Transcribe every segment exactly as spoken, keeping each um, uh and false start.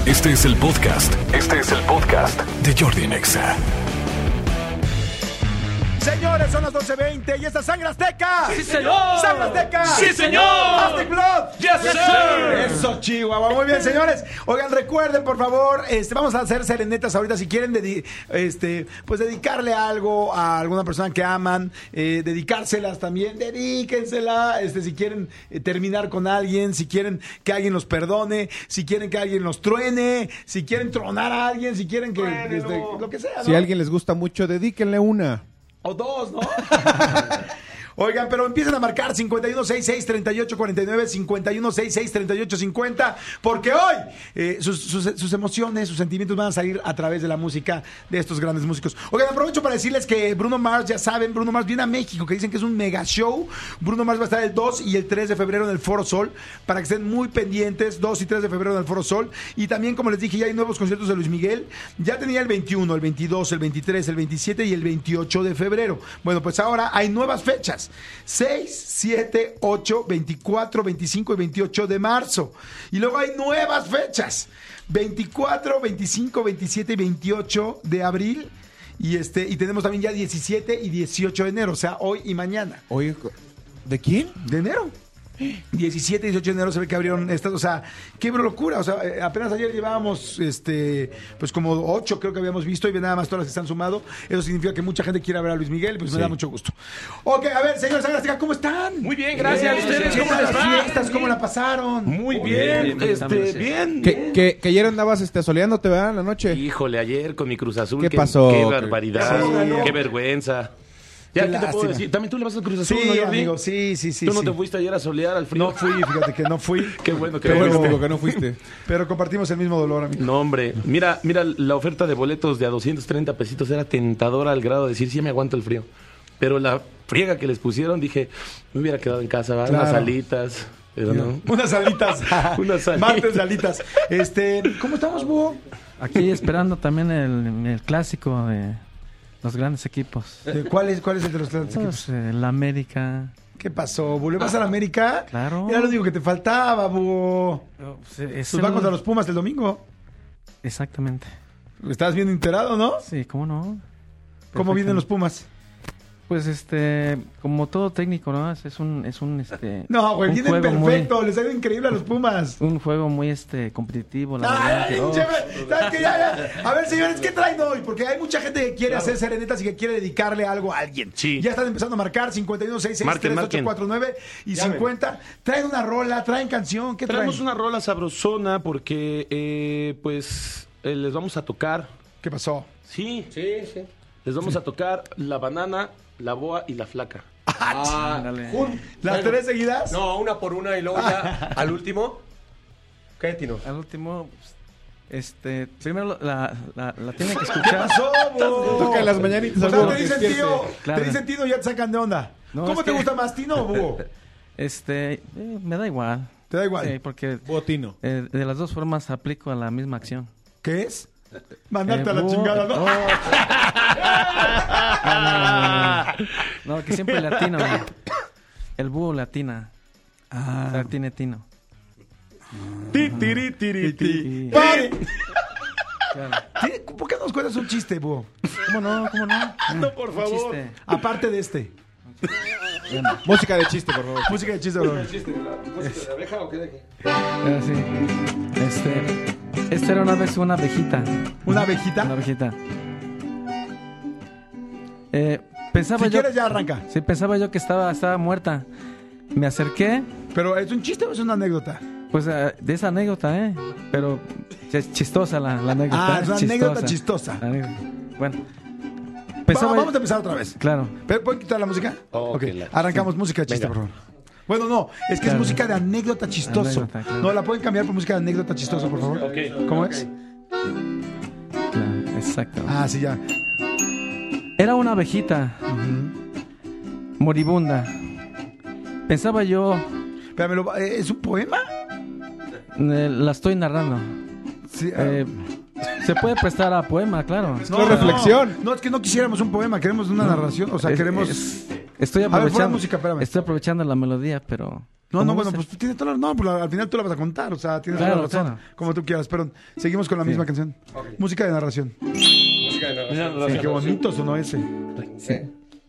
Este es el podcast. Este es el podcast de Jordi Nexa. Señores, son las doce veinte y esta es Sangre Azteca. ¡Sí, señor! ¡Sangre Azteca! ¡Sí, señor! ¡Aztec Blood! ¡Yes, sir! Eso, Chihuahua. Muy bien, señores. Oigan, recuerden, por favor, este, vamos a hacer serenetas ahorita. Si quieren dedi- este, pues dedicarle algo a alguna persona que aman, eh, dedicárselas también, dedíquensela. Este, si quieren eh, terminar con alguien, si quieren que alguien los perdone, si quieren que alguien los truene, si quieren tronar a alguien, si quieren que, este, lo que sea, ¿no? Si a alguien les gusta mucho, dedíquenle una. O dos, ¿no? Oigan, pero empiezan a marcar cincuenta y uno sesenta y seis, treinta y ocho cuarenta y nueve, cincuenta y uno sesenta y seis, treinta y ocho cincuenta, porque hoy eh, sus, sus, sus emociones, sus sentimientos van a salir a través de la música de estos grandes músicos. Oigan, aprovecho para decirles que Bruno Mars, ya saben, Bruno Mars viene a México, que dicen que es un mega show. Bruno Mars va a estar el dos y el tres de febrero en el Foro Sol, para que estén muy pendientes, dos y tres de febrero en el Foro Sol. Y también, como les dije, ya hay nuevos conciertos de Luis Miguel. Ya tenía el veintiuno, el veintidós, el veintitrés, el veintisiete y el veintiocho de febrero. Bueno, pues ahora hay nuevas fechas. seis, siete, ocho, veinticuatro, veinticinco y veintiocho de marzo. Y luego hay nuevas fechas. veinticuatro, veinticinco, veintisiete y veintiocho de abril. Y este y tenemos también ya diecisiete y dieciocho de enero, o sea, hoy y mañana. Oye, ¿de quién? De enero. diecisiete y dieciocho de enero se ve que abrieron estas, o sea, qué locura, o sea, eh, apenas ayer llevábamos, este, pues como ocho creo que habíamos visto y nada más todas las que se han sumado, eso significa que mucha gente quiere ver a Luis Miguel, pues sí. Me da mucho gusto. Ok, a ver, señores, Sangre, ¿cómo están? Muy bien, gracias. Eh, ¿Ustedes ¿Qué cómo tal les las va? fiestas? ¿Cómo la pasaron? Muy bien, bien, bien, este, bien. bien. Que, que, que ayer andabas este, soleándote, ¿verdad? En la noche. Híjole, ayer con mi Cruz Azul. ¿Qué qué, pasó? Qué barbaridad, Sí. qué vergüenza. Ya, Qué ¿qué te puedo lástima. decir? ¿También tú le vas al Cruz Azul, Sí, no, Jordi? amigo, sí, sí, sí. ¿Tú no sí. te fuiste ayer a solear al frío? No fui, fíjate que no fui. Qué bueno, qué Qué bueno. bueno, digo, que no fuiste. Pero compartimos el mismo dolor, amigo. No, hombre. Mira, mira, la oferta de boletos de a doscientos treinta pesitos era tentadora al grado de decir, sí me aguanto el frío. Pero la friega que les pusieron, dije, me hubiera quedado en casa, ¿verdad? Claro. Unas alitas. Pero no. Unas alitas. Unas alitas. Martes de alitas. Este, ¿cómo estamos, Búho? Aquí esperando también el, el clásico de los grandes equipos. Eh, ¿Cuál es, ¿Cuál es el de los grandes equipos? Pues, eh, la América. ¿Qué pasó, Búho? ¿Le vas a la América? Claro. Era lo único que te faltaba, Búho. Pues, eh, es Pues va el- contra los Pumas el domingo. Exactamente. Estás bien enterado, ¿no? Sí, ¿cómo no? ¿Cómo vienen los Pumas? Pues este, como todo técnico, ¿no? Es, es un, es un, este. No, güey, un vienen juego muy- perfecto. Les ha ido increíble a los Pumas. un juego muy, este, competitivo. La verdad Ay, que, oh, chévere. ¿Sabes qué? Ya, ya. A ver, señores, ¿qué traen hoy? Porque hay mucha gente que quiere hacer serenetas y que quiere dedicarle algo a alguien. Sí. Ya están empezando a marcar cincuenta y uno sesenta y seis, Marquen, treinta y ocho cuarenta y nueve y cincuenta. Traen una rola, traen canción. ¿Qué traen? Traemos una rola sabrosona porque, eh, pues, eh, les vamos a tocar. ¿Qué pasó? Sí. Sí, sí. Les vamos a tocar La Banana, La Boa y La Flaca. Ah, ándale. jun- ¿Las bueno, tres seguidas? No, una por una y luego ya al último. ¿Qué, Tino? Al último, pues, este, primero la, la, la tienen que ¿Qué escuchar. pasó, Búho? Toca las mañanitas. O sea, Búho, te dicen despierte. tío, Claro. te dicen tío y ya te sacan de onda. No, ¿Cómo es te que- gusta más, Tino o Búho? Este, eh, me da igual. ¿Te da igual? Sí, porque Botino. eh, de las dos formas aplico a la misma acción. ¿Qué es? Mandarte Eh, a la Búho- chingada, ¿no? oh, no, que siempre latino. El búho latina. Ah. O sea, tiene tino. Ti, tiri, tiri, ti. Sí. ¡Pam! Claro. ¿Tiene- ¿Por qué nos cuentas un chiste, Búho? ¿Cómo no? ¿Cómo no? No, por Un chiste. Aparte de este. Bueno, Música de chiste, por favor. Música de chiste, bro. ¿De abeja o qué de qué? ahora sí. Este, esta era una vez una abejita. ¿Una abejita? Una abejita. Eh, pensaba Si yo. quieres, ya arranca. Sí, pensaba yo que estaba, estaba muerta. Me acerqué, ¿Pero es un chiste o es una anécdota? pues eh, de esa anécdota, ¿eh? Pero es chistosa la, la anécdota. Ah, es una anécdota chistosa. La anécdota. Bueno. Va- Pensaba vamos a empezar otra vez. Claro. ¿Pero ¿pueden quitar la música? Oh, ok, que la- arrancamos música de chiste, Venga. por favor. Bueno, no, es que Claro. es música de anécdota chistoso. Anécdota, claro. No, la pueden cambiar por música de anécdota chistoso, por favor. Ok. ¿Cómo es? Claro, exacto. Ah, sí, ya. Era una abejita moribunda. Pensaba yo, Espérame, ¿lo- eh, ¿es un poema? eh, la estoy narrando. Sí, ah. Eh, se puede prestar a poema, claro. No, una reflexión. No, no, es que no quisiéramos un poema, queremos una narración. O sea, Es- queremos. es- estoy A ver, fuera aprovechando. música, espérame. Estoy aprovechando la melodía, pero No, no, ¿Cómo bueno, se- pues tienes toda la... No, pues la- al final tú la vas a contar, o sea, tienes Claro, toda la razón, claro. como tú quieras, pero seguimos con la misma canción. Música de narración. Música de narración. Sí, qué bonito sonó ese. Sí.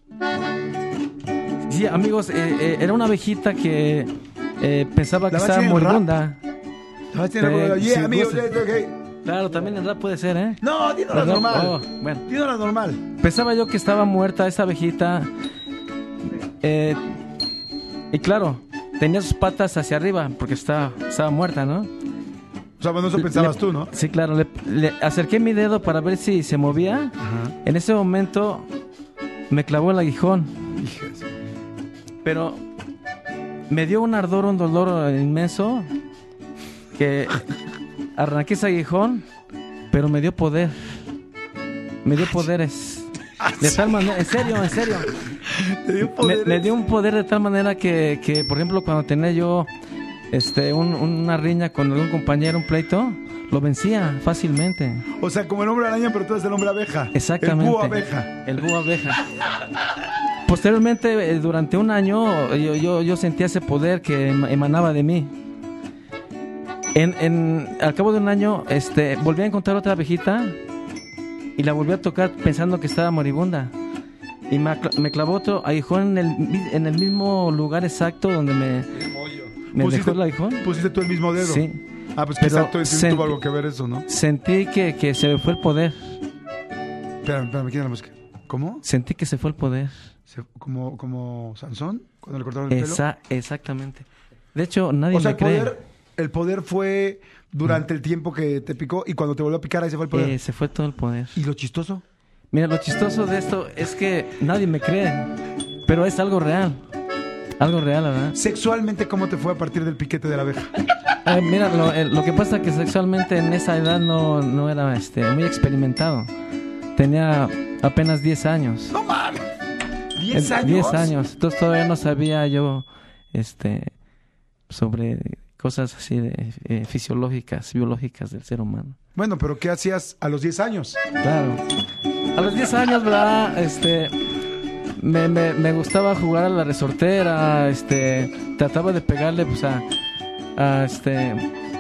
Sí, amigos, eh, eh, era una abejita que eh, pensaba que La vas a estaba decir en rap. moribunda. Ah, tiene Eh, algo de- yeah, si amigo, gustas. yeah, okay. Claro, también el rap puede ser, ¿eh? No, dino la El rap- normal. oh, bueno. Dino la normal. Pensaba yo que estaba muerta esa abejita. eh, y claro, tenía sus patas hacia arriba porque estaba, estaba muerta, ¿no? O sea, bueno, eso pensabas Le- tú, ¿no? Sí, claro. Le, le acerqué mi dedo para ver si se movía. En ese momento me clavó el aguijón. Pero me dio un ardor, un dolor inmenso que arranqué ese aguijón, pero me dio poder. Me dio poderes. De tal manera, en serio, en serio. Te dio Me, poderes. me dio un poder de tal manera que, que por ejemplo, cuando tenía yo este, un- una riña con algún compañero, un pleito, lo vencía fácilmente. O sea, como el hombre araña, pero tú eres el hombre abeja. Exactamente. El búho abeja. El búho abeja. Posteriormente, eh, durante un año, yo, yo, yo sentía ese poder que em- emanaba de mí. En, en, al cabo de un año, este, volví a encontrar otra abejita y la volví a tocar pensando que estaba moribunda. Y me, acla- me clavó otro aguijón en el, mi- en el mismo lugar exacto donde me, me dejó el aguijón. Pusiste tú el mismo dedo. Sí. Ah, pues Pero exacto, sí sent- tuvo algo que ver eso, ¿no? Sentí que, que se me fue el poder. Espérame, espérame, ¿quién es la música? ¿Cómo? Sentí que se fue el poder. Se- como, como Sansón, cuando le cortaron el pelo. Esa, exactamente. De hecho, nadie O sea, me el cree. poder, el poder fue durante el tiempo que te picó y cuando te volvió a picar ahí se fue el poder. Eh, se fue todo el poder. ¿Y lo chistoso? Mira, lo chistoso de esto es que nadie me cree, pero es algo real. Algo real, ¿verdad? Sexualmente, ¿cómo te fue a partir del piquete de la abeja? Eh, mira, lo, eh, lo que pasa es que sexualmente en esa edad no, no era este, muy experimentado. Tenía apenas diez años. ¡No mames! ¿diez Eh, años? diez años. Entonces todavía no sabía yo este, sobre cosas así de, eh, fisiológicas, biológicas del ser humano. Bueno, pero ¿qué hacías a los diez años? Claro. A los diez años, ¿verdad? Este, me, me, me gustaba jugar a la resortera, este, trataba de pegarle, pues, a, a este,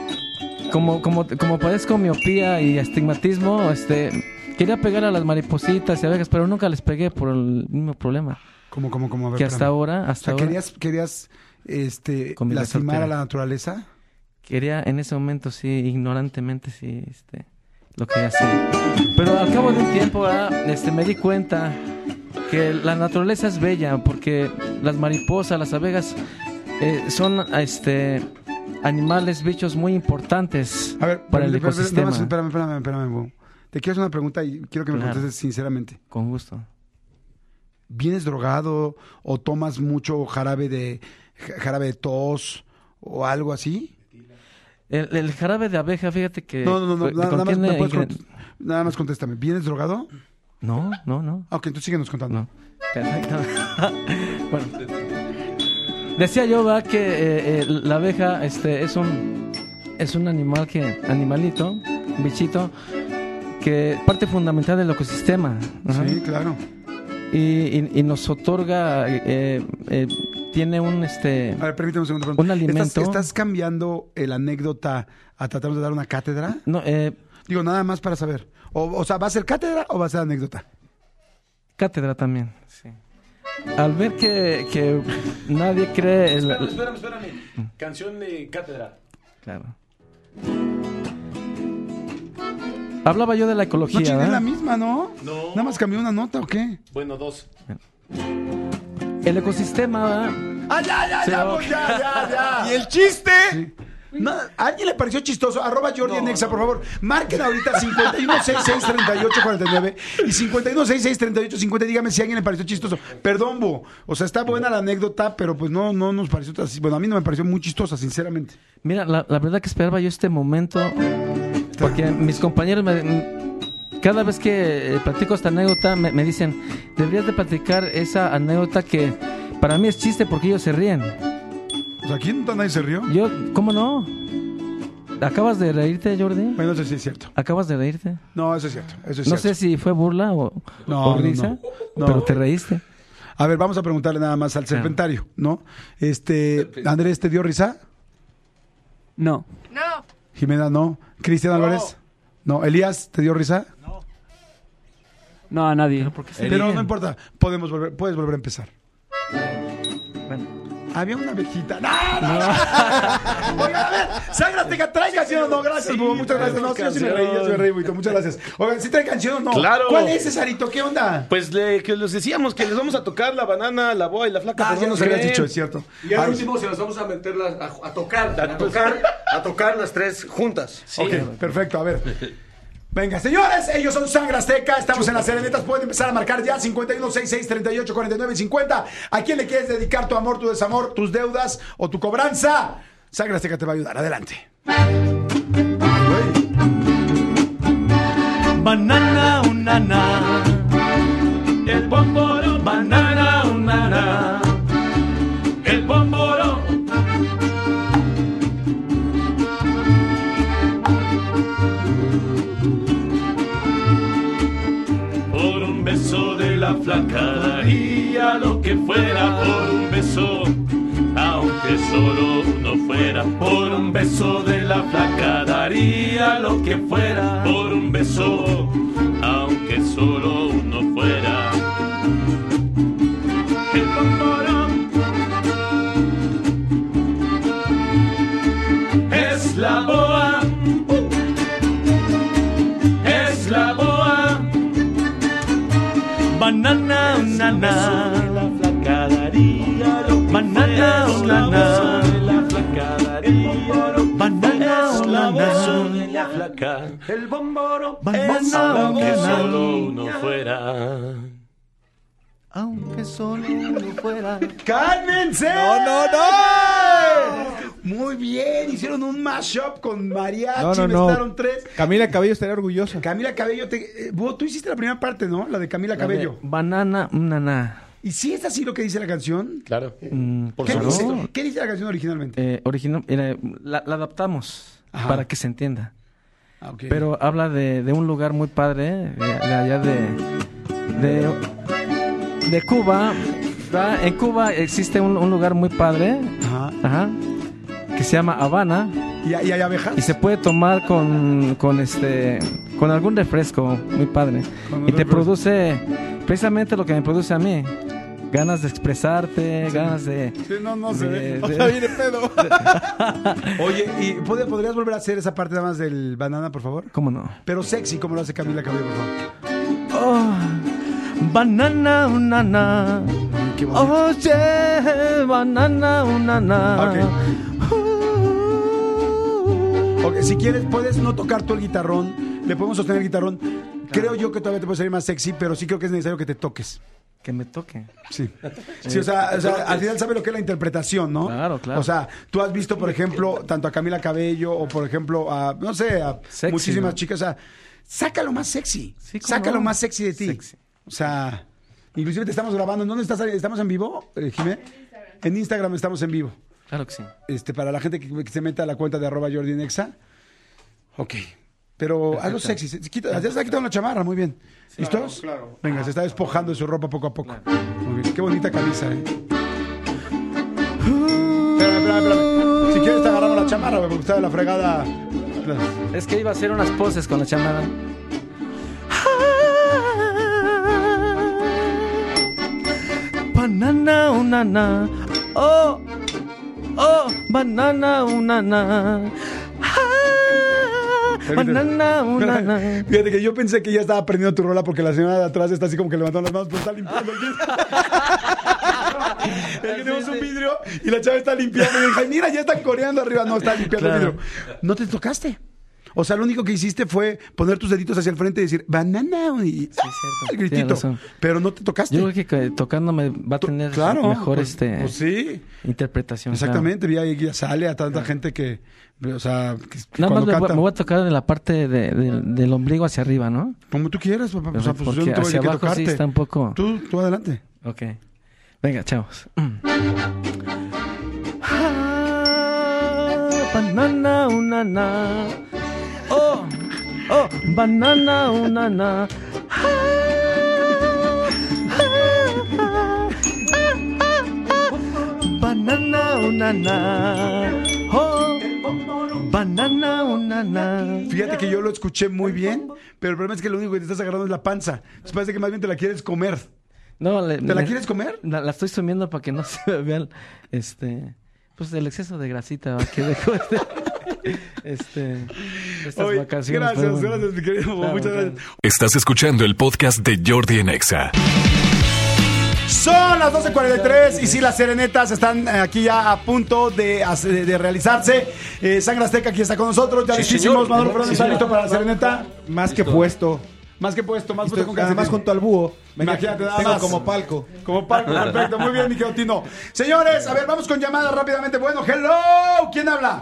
como, como, como padezco miopía y astigmatismo, este, quería pegar a las maripositas y abejas, pero nunca les pegué por el mismo problema. ¿Cómo, cómo, cómo? A ver, Que hasta espérame. ahora, O hasta sea, ahora, ¿querías, querías este, Con mi lastimar resortera. a la naturaleza? quería en ese momento, sí, ignorantemente, sí, este, lo quería hacer. Pero al cabo de un tiempo, ¿verdad? este, me di cuenta que la naturaleza es bella porque las mariposas, las abejas eh, son este animales, bichos muy importantes A ver, para el espérame, espérame, ecosistema. nada más, espérame, espérame, espérame, Bo. Te quiero hacer una pregunta y quiero que me Claro. contestes sinceramente. Con gusto. ¿Vienes drogado o tomas mucho jarabe de ja- jarabe de tos o algo así? El, el jarabe de abeja, fíjate que No, no, no, que no, nada, más, contiene ¿me puedes ingre- cont- nada más contéstame. ¿Vienes drogado? No, no, no. Ah, ok, entonces síguenos contando. No. Perfecto. Bueno, decía yo, va, que eh, eh, la abeja, este, es un, es un animal que, animalito, un bichito, que parte fundamental del ecosistema. Ajá. Sí, claro. Y, y, y nos otorga, eh, eh, tiene un, este, A ver, permíteme un segundo. perdón. Un alimento. ¿Estás, estás cambiando el anécdota a tratar de dar una cátedra? no, eh, Digo, nada más para saber. O, o sea, ¿va a ser cátedra o va a ser anécdota? cátedra también. Sí. Al ver que, que nadie cree, el- Espérame, espérame, espérame. Canción de cátedra. claro. Hablaba yo de la No ecología, chingues, ¿verdad? la misma, ¿no? No. Nada más cambió una nota, ¿o qué? Bueno, dos. El ecosistema, ¿verdad? ¡Ah, ya, ya, Sí, ya, ok. pues, ya, ya, ya! ¿Y el chiste? Sí. No, ¿a alguien le pareció chistoso? Arroba Jordi en Exa, por favor. Marquen ahorita cincuenta y uno sesenta y seis, treinta y ocho cuarenta y nueve y cincuenta y uno sesenta y seis, treinta y ocho cincuenta. Dígame si a alguien le pareció chistoso. Perdón, Bo. O sea, está buena la anécdota, pero pues no, no nos pareció así. Bueno, a mí no me pareció muy chistosa, sinceramente. Mira, la, la verdad que esperaba yo este momento porque mis compañeros me- cada vez que eh, platico esta anécdota me, me dicen, deberías de platicar esa anécdota que para mí es chiste porque ellos se ríen. O sea, ¿quién nadie se rió? Yo, ¿cómo no? ¿Acabas de reírte, Jordi? Bueno, eso sí es cierto. ¿Acabas de reírte? No, eso es cierto. Eso es No cierto. sé si fue burla o, No, o no, risa, no. No. pero te reíste. A ver, vamos a preguntarle nada más al serpentario, ¿no? Este, Andrés, ¿te dio risa? No. No. Jimena, no. Cristian Álvarez, no. Elías, ¿te dio risa? No, a nadie. ¿Pero por qué se Pero ríen? no importa, podemos volver, puedes volver a empezar. Bueno. Había una abejita. ¡No! no. Oigan, a ver, Sangrasteca, ¿trae canción o no? Gracias, Bubo, muchas gracias. No, sí, yo sí me reí, yo sí me reí, Buito, muchas gracias. Oigan, ¿sí trae canción o no? Claro. ¿Cuál es, Cesarito? ¿Qué onda? Pues le, que les decíamos que les vamos a tocar la banana, la boa y la flaca. Ah, pero ya no nos habías creen. dicho, es cierto. Y al Ah, último se las vamos a meter las- a, a tocar, a tocar, a tocar las tres juntas. Sí. Ok, perfecto, a ver. Venga, señores, ellos son Sangre Azteca, estamos en las Serenetas, pueden empezar a marcar ya cincuenta y uno sesenta y seis, treinta y ocho, cuarenta y nueve, cincuenta. ¿A quién le quieres dedicar tu amor, tu desamor, tus deudas o tu cobranza? Sangre Azteca te va a ayudar, adelante. Banana, unana. El bomboro, banana, unana. El bomboro. Por un beso de la flaca daría lo que fuera por un beso, aunque solo uno fuera. Por un beso de la flaca daría lo que fuera por un beso, aunque solo uno fuera. El bomborón es la boa, es la boa. Banana, unana, la flaca daría lo que banana, unana, la flaca daría lo que banana, unana, la flaca, el bomboro, banana, aunque solo uno fuera, aunque solo uno fuera. ¡Cálmense! ¡No, no, no! Muy bien, hicieron un mashup con mariachi, No, no, no. mezclaron tres. Camila Cabello estaría orgullosa. Camila Cabello, te, eh, vos, tú hiciste la primera parte, ¿no? La de Camila Cabello. Banana, unana. ¿Y si es así lo que dice la canción? Claro. Mm, Por ¿Qué supuesto. dice, ¿Qué dice la canción originalmente? Eh, original, eh, la, la adaptamos Ajá. para que se entienda. Ah, ok. Pero habla de, de un lugar muy padre, de, de allá de, de, de Cuba. ¿verdad? En Cuba existe un, un lugar muy padre, Ajá. ajá, que se llama Habana, ¿Y, y hay abejas? y se puede tomar con, con este con algún refresco muy padre. Con Y te refresco. produce precisamente lo que me produce a mí. Ganas de expresarte, ganas de... Sí, no, no se de- ve. de- O sea, viene pedo. Oye, ¿y pod- podrías volver a hacer esa parte nada más del banana, por favor? ¿Cómo no? Pero sexy, como lo hace Camila Cabello, por favor. Oh, banana, unana. Ay, qué bonito. Oye, banana, unana. Ok, si quieres, puedes no tocar tú el guitarrón. Le podemos sostener el guitarrón. Creo yo que todavía te puede salir más sexy, pero sí creo que es necesario que te toques. Que me toque. Sí. Sí, o sea, o sea, al final sabe lo que es la interpretación, ¿no? Claro, claro. O sea, tú has visto, por ejemplo, tanto a Camila Cabello o, por ejemplo, a, no sé, a Sexy, muchísimas ¿no? chicas. O sea, sácalo más sexy. Sí, ¿cómo Sácalo no? más sexy de ti. Sexy. O sea, inclusive te estamos grabando. ¿Dónde estás? ¿Estamos en vivo, eh, Jimé? En Instagram estamos en vivo. Claro que sí. Este, para la gente que, que se meta a la cuenta de arroba Jordi Nexa. Ok. Pero algo sexy. Se, se quita, ya se está quitando la chamarra, muy bien. ¿Listos? claro. Venga, se está despojando de su ropa poco a poco. Muy bien. Qué bonita camisa, ¿eh? Espérame, espérame, espérame. Si quieres te agarramos la chamarra, güey, porque está de la fregada. Es que iba a hacer unas poses con la chamarra. Banana, unana. Oh, oh, banana, unana. Banana, unana. Fíjate que yo pensé que ya estaba aprendiendo tu rola porque la señora de atrás está así como que levantando las manos, pero está limpiando el vidrio. Es que tenemos un vidrio y la chava está limpiando. Y dije, "Ay, mira, ya están coreando arriba. No, está limpiando Claro. el vidrio. No te tocaste. O sea, lo único que hiciste fue poner tus deditos hacia el frente y decir, banana. Y cierto. el Tienes gritito. razón. Pero no te tocaste. Yo creo que que tocándome va a tener Claro. mejor pues, este pues sí. interpretación. Exactamente. Vi ahí que ya sale a tanta gente que, o sea, que, que Nada más cuando me, voy- canta, me voy a tocar en la parte de- de- del ombligo hacia arriba, ¿no? como tú quieras, papá. O sea, pues yo Porque no te voy a hacia decir que abajo sí tocarte. está un poco... Tú, tú adelante. Ok. Venga, chavos. Ah, banana, unana. Oh, oh, banana, unana. Ah, ah, unana. Oh, banana, unana. Fíjate que yo lo escuché muy bien, pero el problema es que lo único que te estás agarrando es la panza. Entonces parece que más bien te la quieres comer. No, le- ¿Te la le- quieres comer? La, la estoy sumiendo para que no se vean, este, pues el exceso de grasita ¿va? que dejó este, este, estas Oye, vacaciones. gracias, pero bueno. gracias, mi querido. Claro, Muchas claro. gracias. Estás escuchando el podcast de Jordi en Exa. Son las doce cuarenta y tres y sí, las serenetas están eh, aquí ya a punto de, hacer- de realizarse. Eh, Sangre Azteca aquí está con nosotros. Ya Sí, listísimos. señor. Manolo Fernández, Sí, ¿está señor. listo para la sereneta? Más que puesto. Más que puesto, más Estoy puesto con además calcetín. junto al búho. Venga, Imagínate nada tengo más. como palco. Como palco, perfecto. Muy bien, mi querido Tino. Señores, a ver, vamos con llamadas rápidamente. Bueno, hello. ¿Quién habla?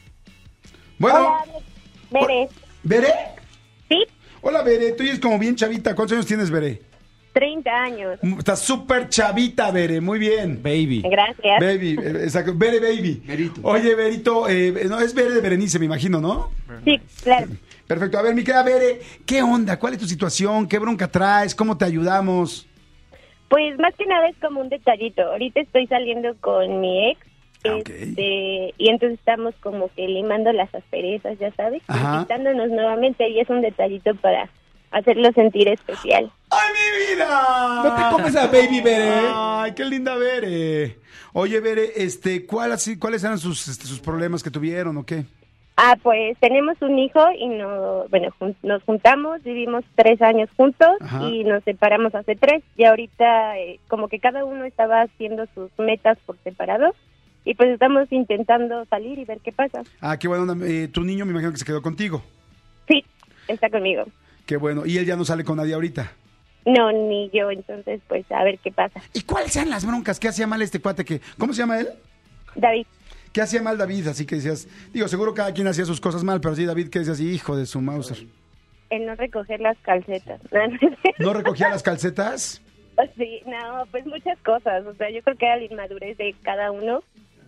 Bueno. Hola, Bere. ¿Bere? Sí, Hola, Bere. Tú eres como bien chavita. ¿Cuántos años tienes, Bere? treinta años. Estás súper chavita, Bere. Muy bien. Baby. Gracias. Baby, eh, exacto. Bere Baby. Berito. Oye, Berito, eh, no, es Bere de Berenice, me imagino, ¿no? Sí, claro. Perfecto. A ver, mi querida Bere, ¿qué onda? ¿Cuál es tu situación? ¿Qué bronca traes? ¿Cómo te ayudamos? Pues más que nada es como un detallito. Ahorita estoy saliendo con mi ex. Ah, ok. Este, y entonces estamos como que limando las asperezas, ya sabes, Ajá. invitándonos nuevamente y es un detallito para hacerlo sentir especial. ¡Ay, mi vida! No te comes a Baby Bere. ¡Ay, qué linda Bere! Oye, Bere, este, ¿cuál así, ¿cuáles eran sus, este, sus problemas que tuvieron o qué? Ah, pues tenemos un hijo y no, bueno, jun- nos juntamos, vivimos tres años juntos Ajá. y nos separamos hace tres. Y ahorita eh, como que cada uno estaba haciendo sus metas por separado y pues estamos intentando salir y ver qué pasa. Ah, qué bueno. Eh, tu niño me imagino que se quedó contigo. Sí, está conmigo. Qué bueno. Y él ya no sale con nadie ahorita. No, ni yo, entonces pues a ver qué pasa. ¿Y cuáles eran las broncas? ¿Qué hacía mal este cuate? Que, ¿Cómo se llama él? David, ¿Qué hacía mal David? Así que decías, digo, seguro cada quien hacía sus cosas mal, pero sí, David, ¿qué decías? Hijo de su Mauser. el no recoger las calcetas. ¿No recogía las calcetas? Sí, no, pues muchas cosas. O sea, yo creo que era la inmadurez de cada uno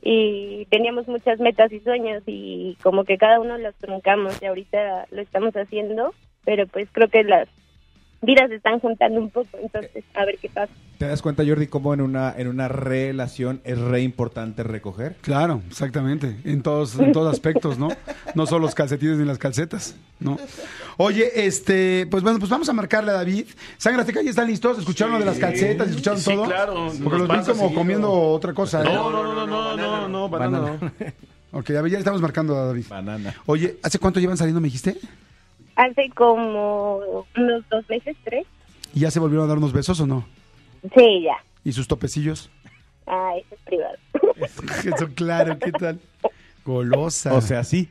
y teníamos muchas metas y sueños y como que cada uno los truncamos y ahorita lo estamos haciendo, pero pues creo que las vidas se están juntando un poco, entonces a ver qué pasa. ¿Te das cuenta, Jordi, cómo en una, en una relación es re importante recoger? Claro, exactamente. En todos, en todos aspectos, ¿no? No solo los calcetines ni las calcetas, ¿no? Oye, este, pues bueno, pues vamos a marcarle a David. Sangre Azteca, ¿ya están listos? ¿Escucharon lo de las calcetas? ¿Escucharon Sí, todo? claro. Porque los Nos vi pasa como seguido. comiendo otra cosa. ¿eh? No, no, no, no, no, no, banana no. Ok, a ver, ya le estamos marcando a David. Banana. Oye, ¿hace cuánto llevan saliendo, me dijiste? Hace como unos dos meses, tres. ¿Y ya se volvieron a dar unos besos o no? Sí, ya. ¿Y sus topecillos? Ah, eso es privado. Eso, claro, ¿qué tal? Golosa. O sea, sí.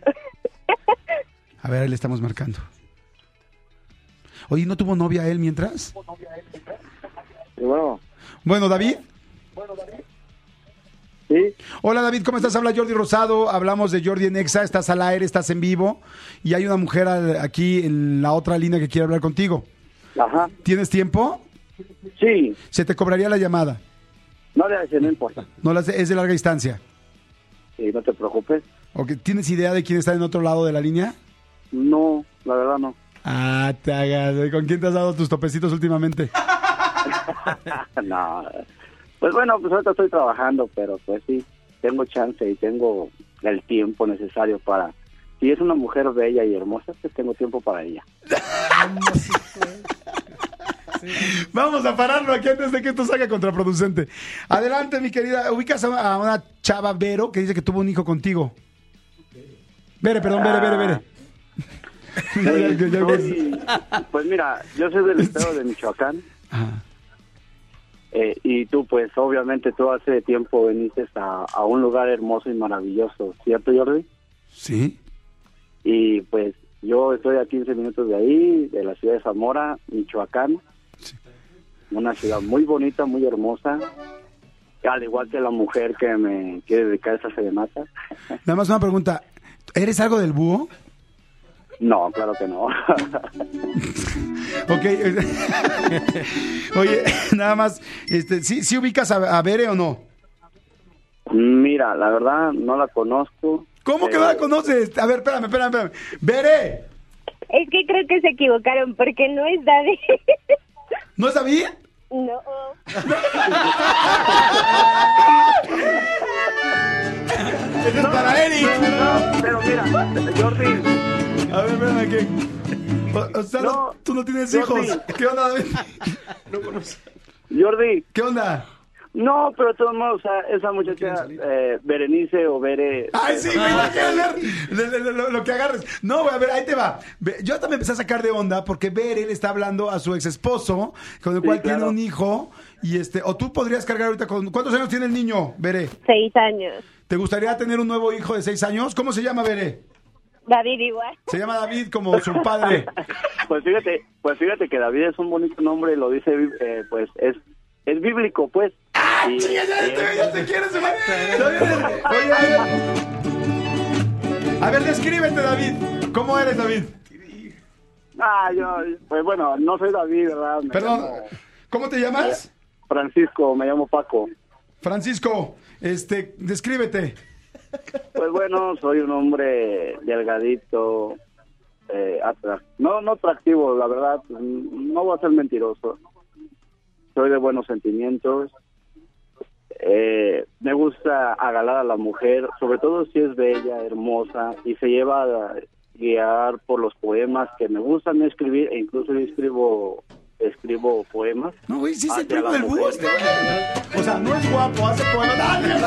A ver, ahí le estamos marcando. Oye, ¿no tuvo novia él mientras? Y bueno, Bueno, David. sí, Hola, David, ¿cómo estás? Habla Jordi Rosado. Hablamos de Jordi en Exa. Estás al aire, estás en vivo. Y hay una mujer al- aquí en la otra línea que quiere hablar contigo. ajá, ¿Tienes tiempo? sí, Se te cobraría la llamada. no le hace, no importa. No la hace- es de larga distancia. Sí, no te preocupes. Ok, ¿tienes idea de quién está en otro lado de la línea? No, la verdad no. Ah, te hagas. ¿Con quién te has dado tus topecitos últimamente? No, pues bueno, pues ahorita estoy trabajando, pero pues sí, tengo chance y tengo el tiempo necesario para... Si es una mujer bella y hermosa, pues tengo tiempo para ella. Vamos a pararlo aquí antes de que esto salga contraproducente. Adelante, mi querida. Ubicas a a una chava Vero que dice que tuvo un hijo contigo. Vere, perdón, Vere, Vere, Vere. Ya, ya, ya, ya. Soy- pues mira, yo soy del estado de Michoacán. Ajá. Eh, y tú, pues, obviamente, tú hace tiempo viniste a, a un lugar hermoso y maravilloso, ¿cierto, Jordi? Sí. Y, pues, yo estoy a quince minutos de ahí, de la ciudad de Zamora, Michoacán. Una ciudad muy bonita, muy hermosa. Al igual que la mujer que me quiere dedicar a esa serenata. Nada más una pregunta. ¿Eres algo del búho? No, claro que no. Ok. Oye, nada más. Este, ¿sí, sí ubicas a, a Vere o no? Mira, la verdad, no la conozco. ¿Cómo que pero- no la conoces? A ver, espérame, espérame, espérame. ¡Vere! Es que creo que se equivocaron porque no es David. ¿No es David? No. Este es para Eric. No, pero mira, Jordi. A ver, espérame, ¿qué? O, o sea, no, No, tú no tienes Jordi. hijos. ¿Qué onda, David? Jordi. ¿Qué onda? No, pero de todos modos, o sea, esa muchacha, eh, Berenice o Bere... Ay, sí, güey, no quiero leer le- le- le- lo, lo que agarres. No, güey, a ver, ahí te va. Ve- Yo también empecé a sacar de onda porque Bere le está hablando a su ex esposo, con el Sí, cual claro. tiene un hijo. Y este, o tú podrías cargar ahorita con. ¿Cuántos años tiene el niño, Bere? Seis años. ¿Te gustaría tener un nuevo hijo de seis años? ¿Cómo se llama, Bere? David igual. Se llama David como su padre. Pues fíjate, pues fíjate que David es un bonito nombre, lo dice, eh, pues es es bíblico, pues. Y- Chinga, ya y- te, ya te quieres, güey. Oye, a ver. A ver, descríbete, David. ¿Cómo eres, David? Ah, yo, pues bueno, no soy David, ¿verdad? Me Perdón, llamo ¿cómo te llamas? Francisco, me llamo Paco. Francisco, este, descríbete. Pues bueno, soy un hombre delgadito, eh, atra- no, no atractivo, la verdad, no voy a ser mentiroso. Soy de buenos sentimientos. Eh, me gusta agalar a la mujer, sobre todo si es bella, hermosa y se lleva a guiar por los poemas que me gustan escribir, e incluso yo escribo escribo poemas. No, güey, sí es el hacia primo la del mujer. búho este, güey. O sea, no es guapo, hace poemas. ¡Dale!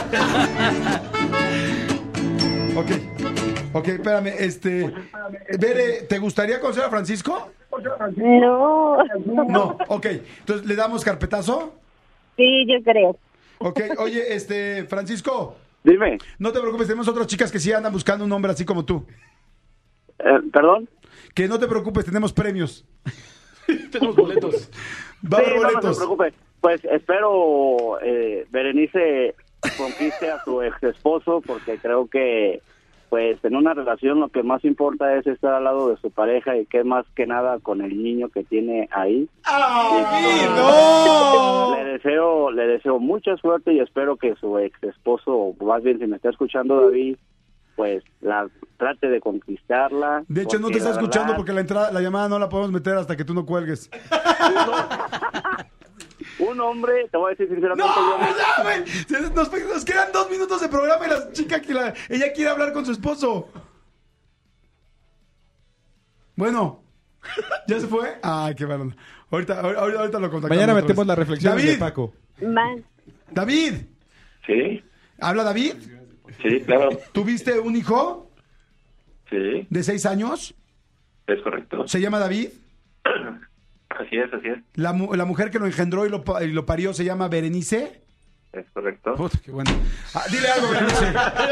Ok, ok, espérame, este... Bere, ¿te gustaría conocer a Francisco? No. No, ok, entonces, ¿le damos carpetazo? Sí, yo creo. Ok, oye, este, Francisco, Dime, no te preocupes, tenemos otras chicas que sí andan buscando un hombre así como tú. eh, perdón. Que no te preocupes, tenemos premios. Tenemos boletos. Va a Sí, haber no, no se boletos. preocupe. Pues espero eh, Berenice conquiste a su ex esposo, porque creo que pues en una relación lo que más importa es estar al lado de su pareja y que más que nada con el niño que tiene ahí. ¡Ay, no! Le deseo, le deseo mucha suerte y espero que su ex esposo, o más bien si me está escuchando David, pues la trate de conquistarla. De hecho, no porque te está la escuchando verdad, porque la entrada, la llamada no la podemos meter hasta que tú no cuelgues. un hombre, te voy a decir sinceramente, ¡No! yo- ¡Ya, güey! Se- Nos, nos quedan dos minutos de programa y la chica que la, ella quiere hablar con su esposo. Bueno, ¿ya se fue? Ay, qué bueno. Ahorita, ahorita, ahorita lo contactamos. Mañana otra metemos vez. las reflexiones David, de Paco. Más. David, Sí, ¿habla David? sí, claro. ¿Tuviste un hijo Sí, de seis años? es correcto. ¿Se llama David? Así es, así es. ¿La, mu- la mujer que lo engendró y lo, pa- y lo parió se llama Berenice? Es correcto. Puta, qué bueno. Ah, dile algo, Berenice.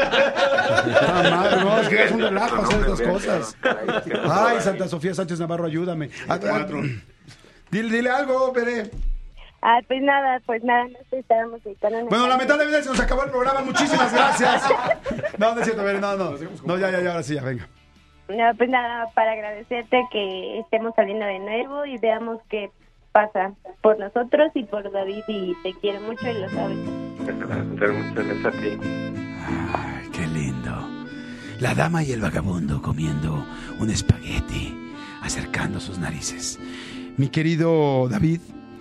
Ah, madre, no, es que es un relajo hacer estas cosas. Ay, Santa Sofía Sánchez Navarro, ayúdame. Ah, ah, dile, dile algo, Bere. Ah, pues nada, pues nada, no sé, estábamos dedicando una- Bueno, lamentablemente se nos acabó el programa. Muchísimas gracias. No, no es cierto, Bere, no, no. No, ya, ya, ya, ahora sí, ya, venga. No, pues nada, para agradecerte que estemos saliendo de nuevo y veamos qué pasa por nosotros y por David, y te quiero mucho y lo sabes. Muchas gracias a ti. Ay, qué lindo. La dama y el vagabundo comiendo un espagueti, acercando sus narices. Mi querido David,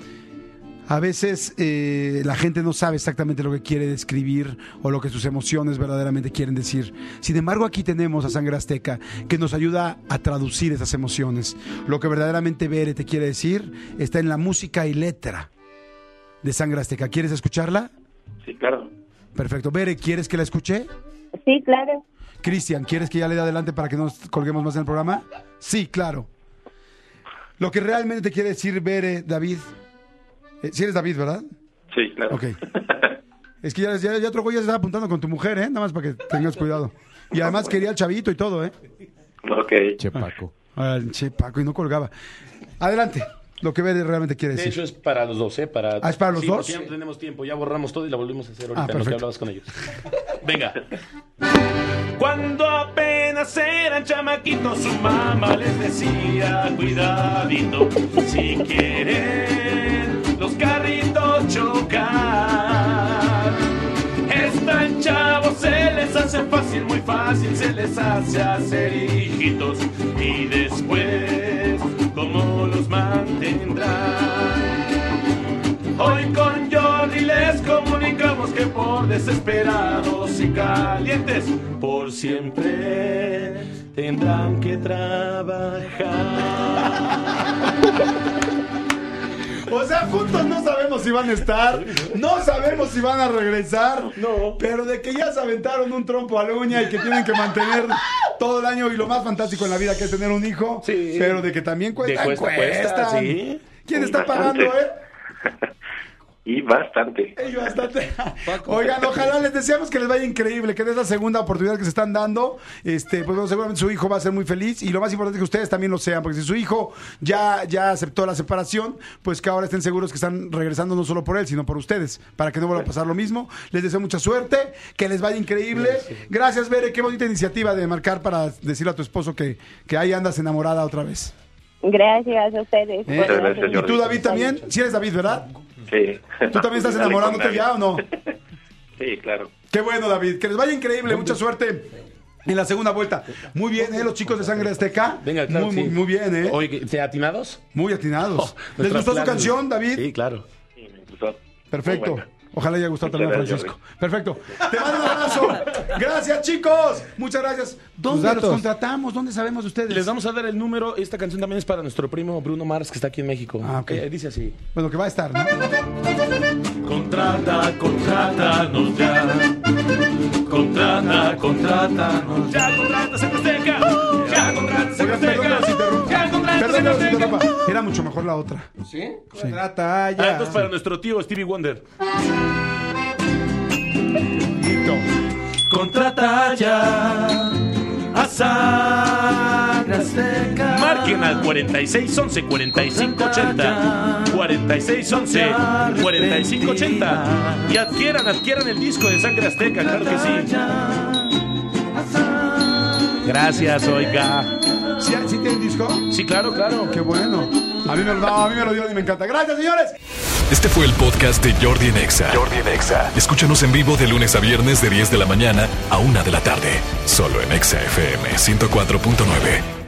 a veces eh, la gente no sabe exactamente lo que quiere describir o lo que sus emociones verdaderamente quieren decir. Sin embargo, aquí tenemos a Sangre Azteca que nos ayuda a traducir esas emociones. Lo que verdaderamente Bere te quiere decir está en la música y letra de Sangre Azteca. ¿Quieres escucharla? Sí, claro. Perfecto. Bere, ¿quieres que la escuche? Sí, claro. Cristian, ¿quieres que ya le dé adelante para que no nos colguemos más en el programa? Sí, claro. Lo que realmente te quiere decir Bere, David... Eh, si eres David, ¿verdad? Sí, claro. Ok. Es que ya, ya, ya otro güey ya se estaba apuntando con tu mujer, ¿eh? Nada más para que tengas cuidado. Y además quería al chavito y todo, ¿eh? Ok. Che, Paco. Ah, che, Paco, y no colgaba. Adelante. Lo que Bere realmente quiere De decir. hecho, es para los dos, ¿eh? Para... Ah, ¿es para los Sí, dos? porque ya no tenemos tiempo, ya borramos todo y la volvimos a hacer ahorita Ah, en lo que perfecto. hablabas con ellos. Venga. Cuando apenas eran chamaquitos, su mamá les decía, cuidadito, si quieren los carritos chocar. Están chavos, se les hace fácil, muy fácil, se les hace hacer hijitos. Y después, ¿cómo los mantendrán? Hoy con Jordi les comunicamos que por desesperados y calientes, por siempre tendrán que trabajar. O sea, juntos no sabemos si van a estar, no sabemos si van a regresar, no. Pero de que ya se aventaron un trompo a la uña y que tienen que mantener todo el año y lo más fantástico en la vida que es tener un hijo, sí. Pero de que también cuestan, de cuesta, cuestan. Cuesta, sí. ¿Quién Y está bastante. pagando, eh? Y bastante. Y bastante. Oigan, ojalá les deseamos que les vaya increíble, que de esa segunda oportunidad que se están dando, este, pues bueno, seguramente su hijo va a ser muy feliz y lo más importante es que ustedes también lo sean, porque si su hijo ya, ya aceptó la separación, pues que ahora estén seguros que están regresando no solo por él, sino por ustedes, para que no vuelva a pasar lo mismo. Les deseo mucha suerte, que les vaya increíble. Gracias, Bere, qué bonita iniciativa de marcar para decirle a tu esposo que, que ahí andas enamorada otra vez. Gracias a ustedes. ¿Eh? Muchas gracias, ¿Y Jordi. tú, David, también? ¿Sí eres David, verdad? Sí. ¿Tú también estás Dale con enamorándote David. ya o no? Sí, claro. Qué bueno, David. Que les vaya increíble. Mucha suerte en la segunda vuelta. Muy bien, ¿eh? Los chicos de Sangre Azteca. Venga, claro, muy, sí. muy, muy bien, ¿eh? Oye, ¿te atinados? Muy atinados. Oh, ¿Les nuestra gustó su plan- canción, David? Sí, claro. Sí, me gustó. Perfecto. Muy buena. Ojalá haya gustado Muchas también a gracias, Francisco. Perfecto. Te mando un abrazo. Gracias, chicos. Muchas gracias. ¿Dónde los datos. contratamos? ¿Dónde sabemos de ustedes? Les vamos a dar el número. Esta canción también es para nuestro primo Bruno Mars, que está aquí en México. Ah, ok. Eh, dice así. Bueno, que va a estar, ¿no? Contrata, contrátanos ya. Contrata, contrátanos ya. Contrata, Sangre Azteca. Ya, contrata, Sangre Oigan, perdón que los Azteca. interrumpa. Ya, contrata, Perdón que Sangre los Azteca. interrumpa. Era mucho mejor la otra. ¿Sí? Trata Ah, ya. entonces para nuestro tío Stevie Wonder. Listo. Contrata ya a Sangre Azteca. Marquen al cuarenta y seis once cuarenta y cinco ochenta. cuarenta y seis once cuarenta y cinco ochenta. Y adquieran, adquieran el disco de Sangre Azteca, claro que sí. Gracias, oiga. ¿Sí, ¿Sí tiene el disco? Sí, claro, claro. Qué bueno. A mí me lo, no, a mí me lo dio y me encanta. Gracias, señores. Este fue el podcast de Jordi en Exa. Jordi en Exa. Escúchanos en vivo de lunes a viernes de diez de la mañana a una de la tarde. Solo en Exa F M ciento cuatro punto nueve.